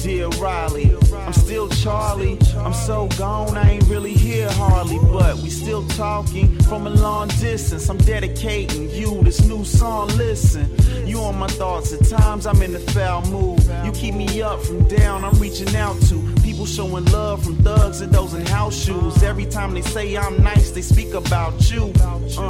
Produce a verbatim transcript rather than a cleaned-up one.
dear Riley. I'm still Charlie, I'm so gone, I ain't really here hardly, but we still talking from a long distance. I'm dedicating you this new song, listen. You on my thoughts, at times I'm in the foul mood. You keep me up from down, I'm reaching out to people showing love from thugs and those in house shoes. Every time they say I'm nice, they speak about you. Uh,